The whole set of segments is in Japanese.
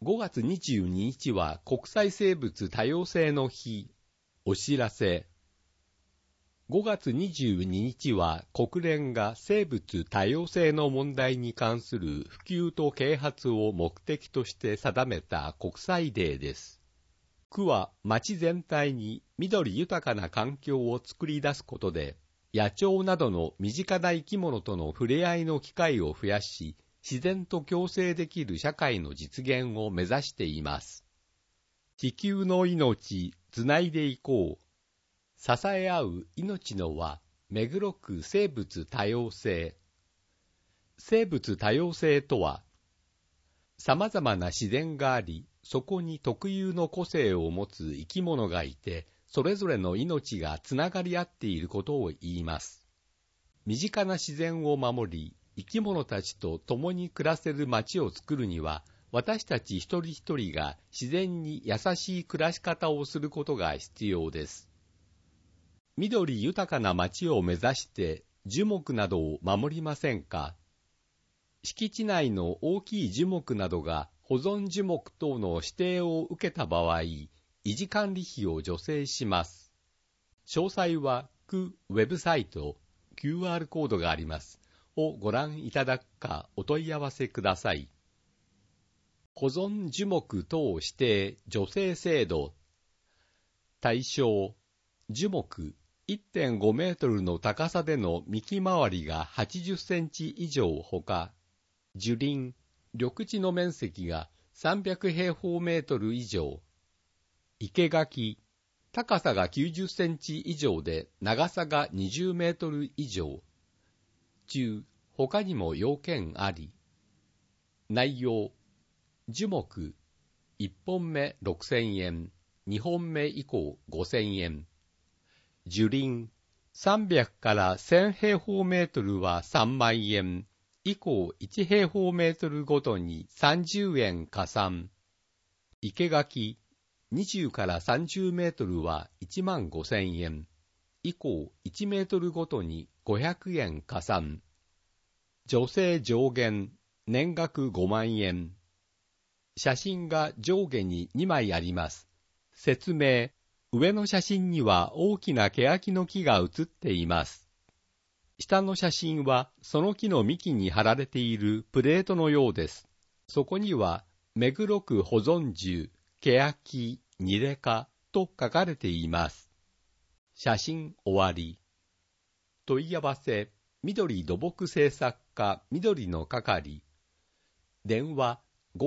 5月22日は国際生物多様性の日。お知らせ。5月22日は国連が生物多様性の問題に関する普及と啓発を目的として定めた国際デーです。区は町全体に緑豊かな環境を作り出すことで、野鳥などの身近な生き物との触れ合いの機会を増やし、自然と共生できる社会の実現を目指しています。地球の命、つないでいこう。支え合う命の輪、目黒区生物多様性。生物多様性とは、様々な自然があり、そこに特有の個性を持つ生き物がいて、それぞれの命がつながり合っていることを言います。身近な自然を守り、生き物たちと共に暮らせる街を作るには、私たち一人一人が自然に優しい暮らし方をすることが必要です。緑豊かな街を目指して樹木などを守りませんか？敷地内の大きい樹木などが保存樹木等の指定を受けた場合、維持管理費を助成します。詳細は区ウェブサイト QR コードがありますをご覧いただくかお問い合わせください。保存樹木等指定助成制度。対象、樹木 1.5 メートルの高さでの幹回りが80センチ以上ほか、樹林、緑地の面積が300平方メートル以上、生垣、高さが90センチ以上で長さが20メートル以上、中、他にも要件あり。内容、樹木、1本目6000円、2本目以降5000円。樹林、300から1000平方メートルは3万円、以降1平方メートルごとに30円加算。生垣、20から30メートルは1万5000円、以降1メートルごとに500円加算。助成上限、年額5万円。写真が上下に2枚あります。説明。上の写真には大きな欅の木が写っています。下の写真はその木の幹に貼られているプレートのようです。そこには目黒区保存樹、欅、ニレ科と書かれています。写真終わり。問い合わせ、緑土木政策課緑の係。電話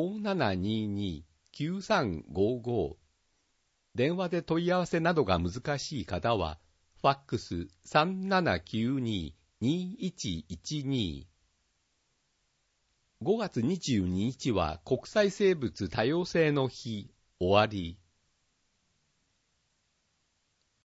5722-9355。電話で問い合わせなどが難しい方は、ファックス 3792-2112。5月22日は国際生物多様性の日。終わり。